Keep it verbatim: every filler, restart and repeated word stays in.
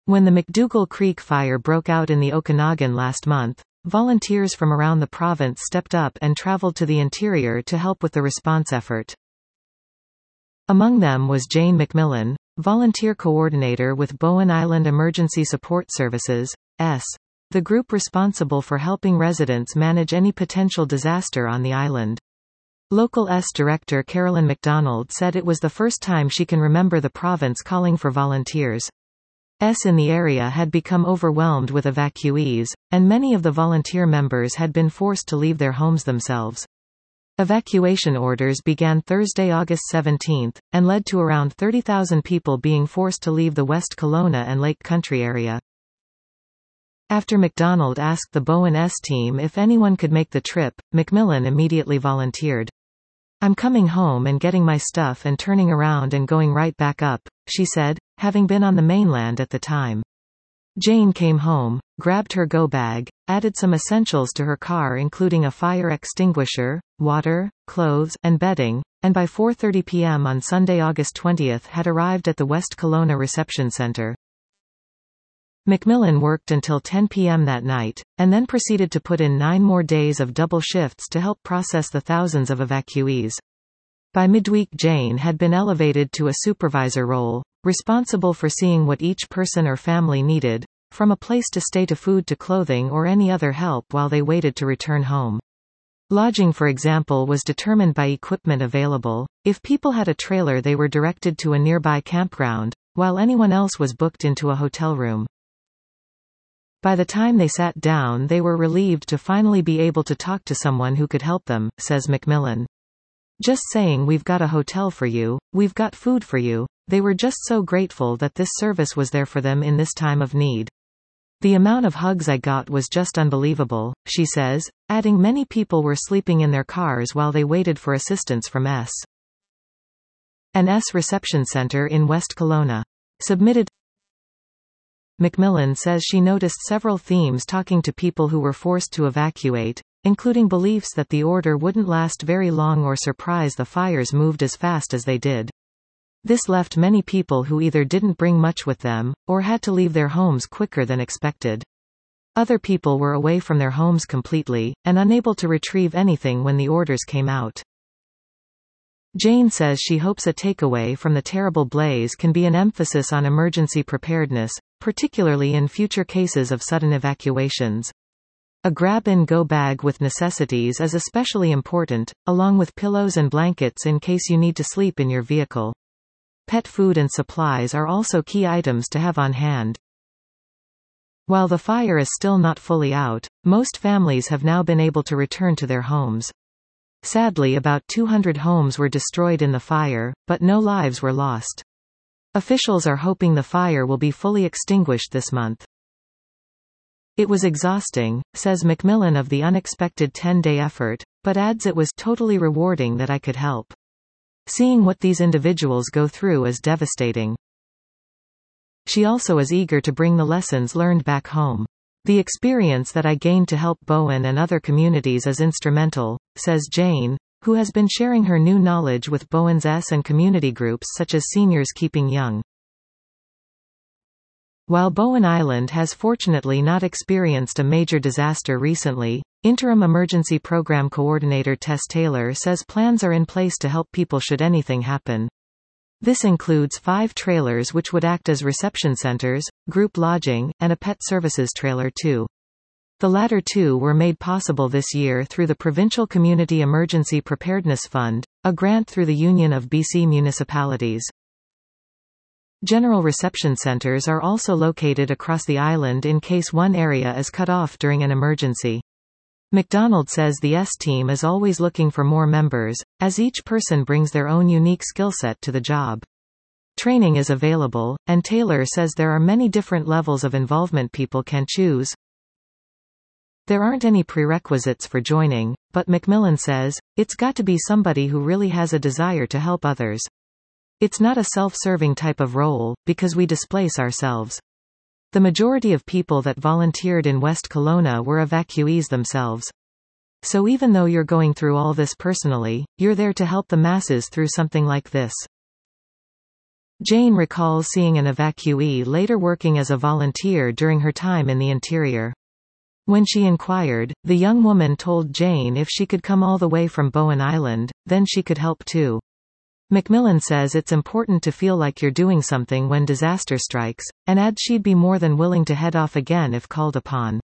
When the McDougall Creek fire broke out in the Okanagan last month, volunteers from around the province stepped up and traveled to the interior to help with the response effort. Among them was Jane McMillan, volunteer coordinator with Bowen Island Emergency Support Services, S, the group responsible for helping residents manage any potential disaster on the island. Local S Director Carolyn McDonald said it was the first time she can remember the province calling for volunteers. S in the area had become overwhelmed with evacuees, and many of the volunteer members had been forced to leave their homes themselves. Evacuation orders began Thursday, August seventeenth, and led to around thirty thousand people being forced to leave the West Kelowna and Lake Country area. After McDonald asked the Bowen S team if anyone could make the trip, McMillan immediately volunteered. "I'm coming home and getting my stuff and turning around and going right back up," she said, having been on the mainland at the time. Jane came home, grabbed her go bag, added some essentials to her car including a fire extinguisher, water, clothes, and bedding, and by four thirty p m on Sunday, August twentieth had arrived at the West Kelowna Reception Centre. McMillan worked until ten p m that night, and then proceeded to put in nine more days of double shifts to help process the thousands of evacuees. By midweek, Jane had been elevated to a supervisor role, responsible for seeing what each person or family needed, from a place to stay to food to clothing or any other help while they waited to return home. Lodging, for example, was determined by equipment available. If people had a trailer, they were directed to a nearby campground, while anyone else was booked into a hotel room. By the time they sat down, they were relieved to finally be able to talk to someone who could help them, says McMillan. Just saying, "We've got a hotel for you, we've got food for you," they were just so grateful that this service was there for them in this time of need. "The amount of hugs I got was just unbelievable," she says, adding many people were sleeping in their cars while they waited for assistance from S. An S reception center in West Kelowna. Submitted. McMillan says she noticed several themes talking to people who were forced to evacuate, including beliefs that the order wouldn't last very long or surprise the fires moved as fast as they did. This left many people who either didn't bring much with them, or had to leave their homes quicker than expected. Other people were away from their homes completely, and unable to retrieve anything when the orders came out. Jane says she hopes a takeaway from the terrible blaze can be an emphasis on emergency preparedness, particularly in future cases of sudden evacuations. A grab-and-go bag with necessities is especially important, along with pillows and blankets in case you need to sleep in your vehicle. Pet food and supplies are also key items to have on hand. While the fire is still not fully out, most families have now been able to return to their homes. Sadly, about two hundred homes were destroyed in the fire, but no lives were lost. Officials are hoping the fire will be fully extinguished this month. "It was exhausting," says McMillan of the unexpected ten-day effort, but adds it was totally rewarding that I could help. Seeing what these individuals go through is devastating. She also is eager to bring the lessons learned back home. "The experience that I gained to help Bowen and other communities is instrumental," says Jane, who has been sharing her new knowledge with Bowen's S and community groups such as Seniors Keeping Young. While Bowen Island has fortunately not experienced a major disaster recently, Interim Emergency Program Coordinator Tess Taylor says plans are in place to help people should anything happen. This includes five trailers which would act as reception centers, group lodging, and a pet services trailer too. The latter two were made possible this year through the Provincial Community Emergency Preparedness Fund, a grant through the Union of B C Municipalities. General reception centers are also located across the island in case one area is cut off during an emergency. McDonald says the S team is always looking for more members, as each person brings their own unique skill set to the job. Training is available, and Taylor says there are many different levels of involvement people can choose. There aren't any prerequisites for joining, but McMillan says, it's got to be somebody who really has a desire to help others. It's not a self-serving type of role, because we displace ourselves. The majority of people that volunteered in West Kelowna were evacuees themselves. So even though you're going through all this personally, you're there to help the masses through something like this. Jane recalls seeing an evacuee later working as a volunteer during her time in the interior. When she inquired, the young woman told Jane if she could come all the way from Bowen Island, then she could help too. Macmillan says it's important to feel like you're doing something when disaster strikes, and adds she'd be more than willing to head off again if called upon.